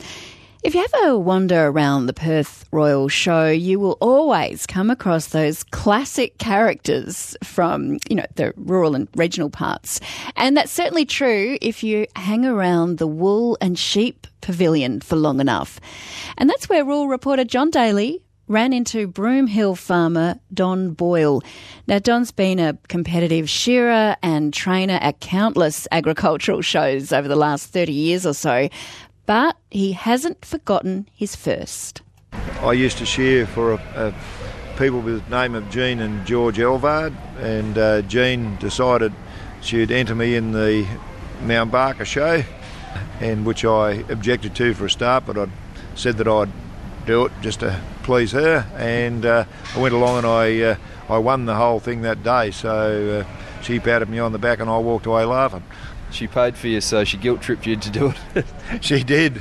If you ever wander around the Perth Royal Show, you will always come across those classic characters from, the rural and regional parts. And that's certainly true if you hang around the wool and sheep pavilion for long enough. And that's where rural reporter John Daly ran into Broome Hill farmer Don Boyle. Now, Don's been a competitive shearer and trainer at countless agricultural shows over the last 30 years or so, but he hasn't forgotten his first. I used to shear for people with the name of Jean and George Elvard, and Jean decided she'd enter me in the Mount Barker show, and which I objected to for a start, but I said that I'd do it just to please her, and I went along and I won the whole thing that day, so she patted me on the back and I walked away laughing. She paid for you, so she guilt-tripped you to do it. She did.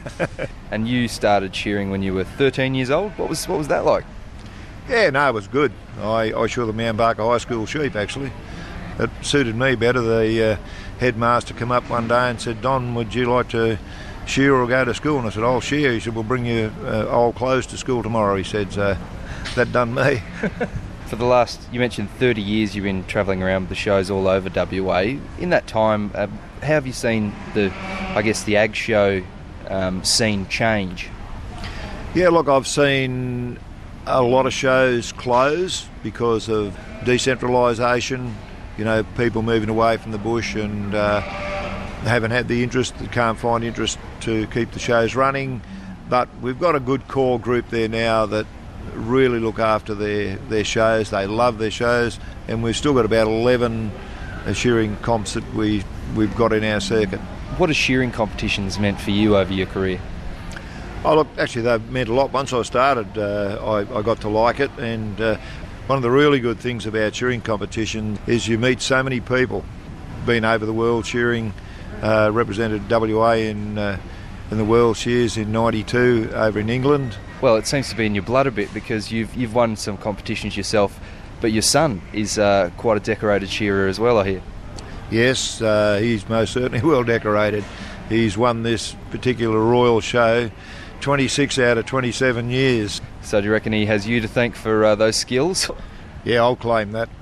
And you started shearing when you were 13 years old. What was that like? Yeah, no, it was good. I sheared the Mount Barker High School sheep, actually. It suited me better. The headmaster came up one day and said, "Don, would you like to shear or go to school?" And I said, "I'll shear." He said, "We'll bring you old clothes to school tomorrow," he said. So that done me. For the last, you mentioned 30 years you've been travelling around the shows all over WA. In that time, how have you seen the ag show scene change? Yeah, look, I've seen a lot of shows close because of decentralisation, people moving away from the bush and haven't had the interest, can't find interest to keep the shows running. But we've got a good core group there now that really look after their shows. They love their shows, and we've still got about 11 shearing comps that we've got in our circuit. What have shearing competitions meant for you over your career? Oh, look, actually they've meant a lot. Once I started, I got to like it, and one of the really good things about shearing competition is you meet so many people. Been over the world shearing, represented WA in the World Shears in '92 over in England. Well, it seems to be in your blood a bit because you've won some competitions yourself, but your son is quite a decorated shearer as well, I hear. Yes, he's most certainly well decorated. He's won this particular Royal Show 26 out of 27 years. So do you reckon he has you to thank for those skills? Yeah, I'll claim that.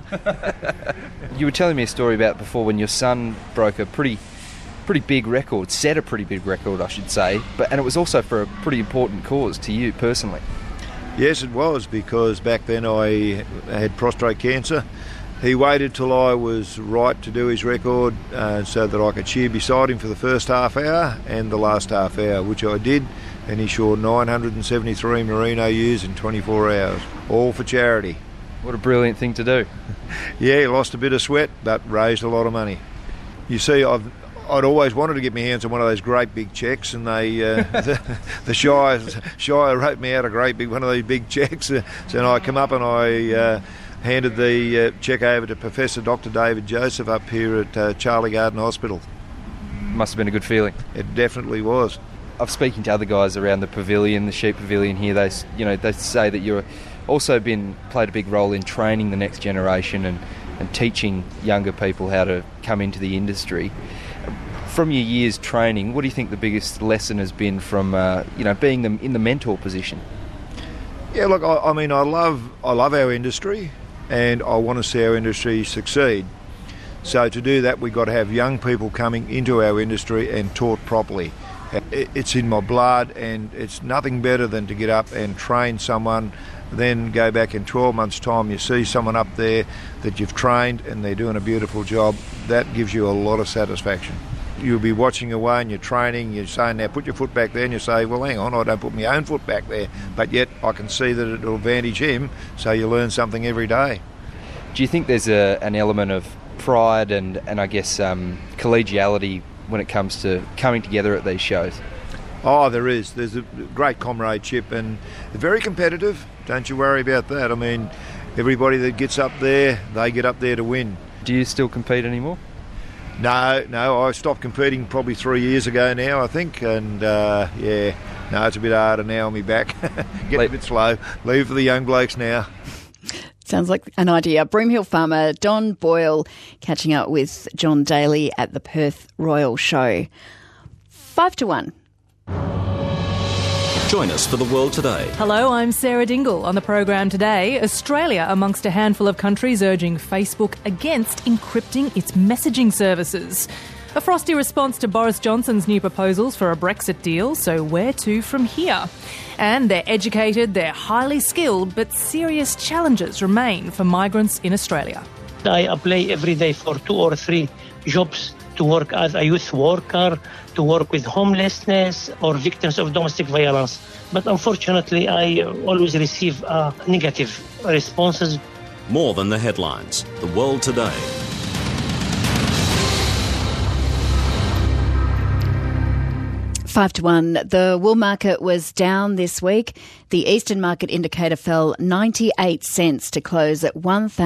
You were telling me a story about before when your son broke a pretty big record, set a pretty big record, I should say, and it was also for a pretty important cause to you personally. Yes, it was, because back then I had prostate cancer. He waited till I was right to do his record so that I could shear beside him for the first half hour and the last half hour, which I did, and he shore 973 merino ewes in 24 hours, all for charity. What a brilliant thing to do. Yeah, he lost a bit of sweat, but raised a lot of money. You see, I'd always wanted to get my hands on one of those great big cheques, and they the Shire wrote me out a great big one of these big cheques. So I come up and I handed the cheque over to Professor Dr. David Joseph up here at Charlie Garden Hospital. Must have been a good feeling. It definitely was. I'm speaking to other guys around the pavilion, the sheep pavilion here. They say that you're also played a big role in training the next generation and teaching younger people how to come into the industry. From your years training, what do you think the biggest lesson has been from being in the mentor position? Yeah, look, I mean, I love our industry, and I want to see our industry succeed. So to do that, we've got to have young people coming into our industry and taught properly. It's in my blood, and it's nothing better than to get up and train someone, then go back in 12 months' time, you see someone up there that you've trained and they're doing a beautiful job. That gives you a lot of satisfaction. You'll be watching away and you're training, you're saying, now put your foot back there, and you say, well, hang on, I don't put my own foot back there, but yet I can see that it'll advantage him, so you learn something every day. Do you think there's an element of pride and I guess collegiality when it comes to coming together at these shows? Oh, there is. There's a great comradeship, and very competitive. Don't you worry about that. I mean, everybody that gets up there, they get up there to win. Do you still compete anymore? No, I stopped competing probably 3 years ago now, I think, and it's a bit harder now on my back. Getting a bit slow. Leave for the young blokes now. Sounds like an idea. Broomhill farmer Don Boyle catching up with John Daly at the Perth Royal Show. 5-1. Join us for The World Today. Hello, I'm Sarah Dingle. On the program today, Australia amongst a handful of countries urging Facebook against encrypting its messaging services. A frosty response to Boris Johnson's new proposals for a Brexit deal, so where to from here? And they're educated, they're highly skilled, but serious challenges remain for migrants in Australia. I apply every day for 2 or 3 jobs to work as a youth worker, to work with homelessness or victims of domestic violence. But unfortunately, I always receive negative responses. More than the headlines. The World Today. Five to 1. The wool market was down this week. The Eastern Market Indicator fell 98 cents to close at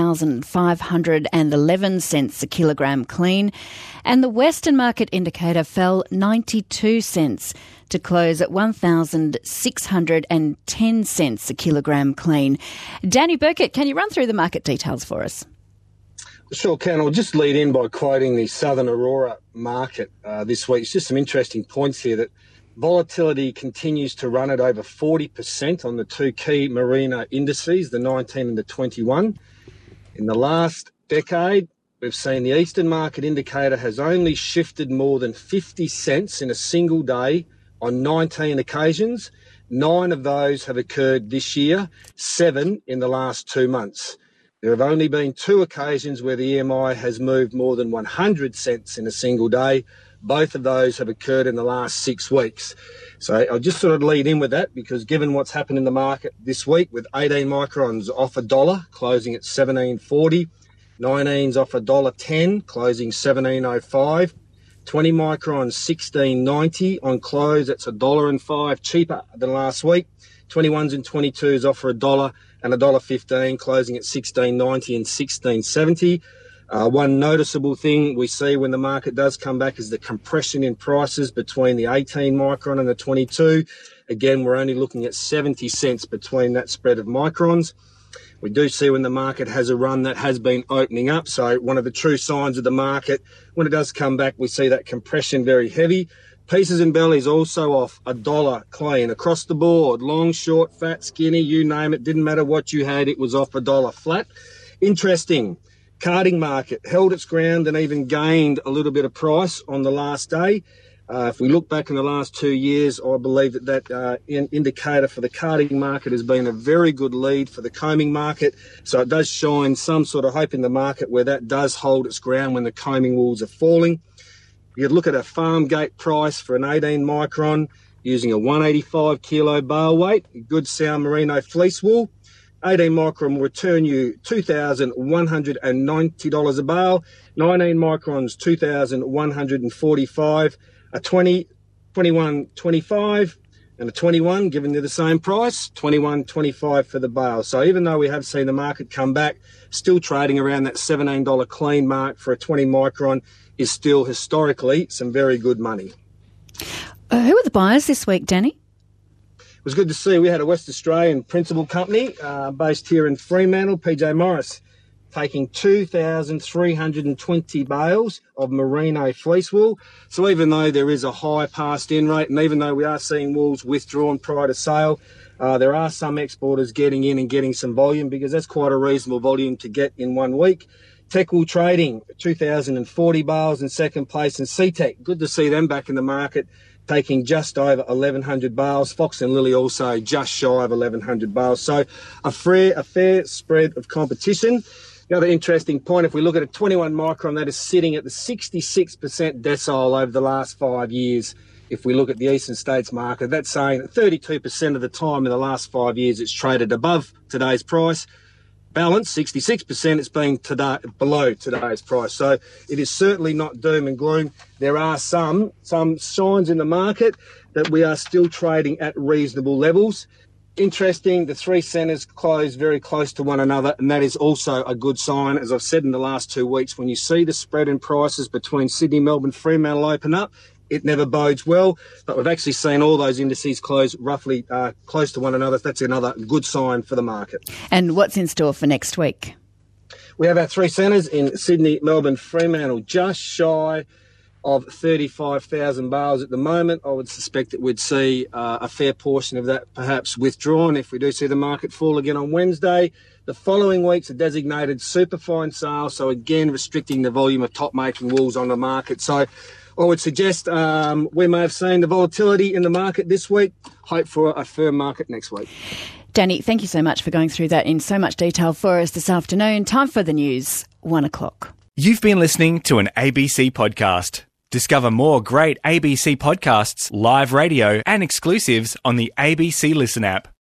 1,511 cents a kilogram clean. And the Western Market Indicator fell 92 cents to close at 1,610 cents a kilogram clean. Danny Burkett, can you run through the market details for us? Sure can. I'll just lead in by quoting the Southern Aurora market this week. It's just some interesting points here that volatility continues to run at over 40% on the 2 key Merino indices, the 19 and the 21. In the last decade, we've seen the Eastern Market Indicator has only shifted more than 50 cents in a single day on 19 occasions. 9 of those have occurred this year, 7 in the last 2 months. There have only been 2 occasions where the EMI has moved more than 100 cents in a single day. Both of those have occurred in the last 6 weeks. So I'll just sort of lead in with that because given what's happened in the market this week with 18 microns off $1, closing at $17.40, 19s off $1.10, closing $17.05, 20 microns $16.90 on close, that's $1.05 cheaper than last week. 21s and 22s offer $1 and $1.15, closing at $16.90 and $16.70. One noticeable thing we see when the market does come back is the compression in prices between the 18 micron and the 22. Again, we're only looking at 70 cents between that spread of microns. We do see when the market has a run that has been opening up. So one of the true signs of the market, when it does come back, we see that compression very heavy. Pieces and bellies also off $1 clean across the board. Long, short, fat, skinny, you name it. Didn't matter what you had, it was off $1 flat. Interesting. Carding market held its ground and even gained a little bit of price on the last day. If we look back in the last 2 years, I believe that indicator for the carding market has been a very good lead for the combing market. So it does shine some sort of hope in the market where that does hold its ground when the combing wools are falling. You could look at a farm gate price for an 18 micron using a 185 kilo bale weight, good sound merino fleece wool. 18 micron will return you $2,190 a bale. 19 microns, $2,145. A 20, 21, 25, and a 21 given you the same price, 21.25 for the bale. So even though we have seen the market come back, still trading around that $17 clean mark for a 20 micron is still historically some very good money. Who are the buyers this week, Danny? It was good to see. We had a West Australian principal company based here in Fremantle, PJ Morris, taking 2,320 bales of merino fleece wool. So even though there is a high passed in rate, and even though we are seeing wools withdrawn prior to sale, there are some exporters getting in and getting some volume because that's quite a reasonable volume to get in 1 week. Tech Wool Trading, 2,040 bales in second place, and CTEC, good to see them back in the market, taking just over 1,100 bales. Fox and Lily also just shy of 1,100 bales. So a fair spread of competition. The other interesting point, if we look at a 21 micron, that is sitting at the 66% decile over the last 5 years. If we look at the Eastern States market, that's saying that 32% of the time in the last 5 years it's traded above today's price. Balance, 66%, it's been below today's price. So it is certainly not doom and gloom. There are some signs in the market that we are still trading at reasonable levels. Interesting, the three centres close very close to one another, and that is also a good sign. As I've said in the last 2 weeks, when you see the spread in prices between Sydney, Melbourne, Fremantle open up, it never bodes well. But we've actually seen all those indices close roughly close to one another. That's another good sign for the market. And what's in store for next week? We have our three centres in Sydney, Melbourne, Fremantle, just shy of 35,000 bales at the moment. I would suspect that we'd see a fair portion of that perhaps withdrawn if we do see the market fall again on Wednesday. The following week's a designated superfine sale, so again restricting the volume of top-making wools on the market. So I would suggest we may have seen the volatility in the market this week. Hope for a firm market next week. Danny, thank you so much for going through that in so much detail for us this afternoon. Time for the news, 1 o'clock. You've been listening to an ABC podcast. Discover more great ABC podcasts, live radio and exclusives on the ABC Listen app.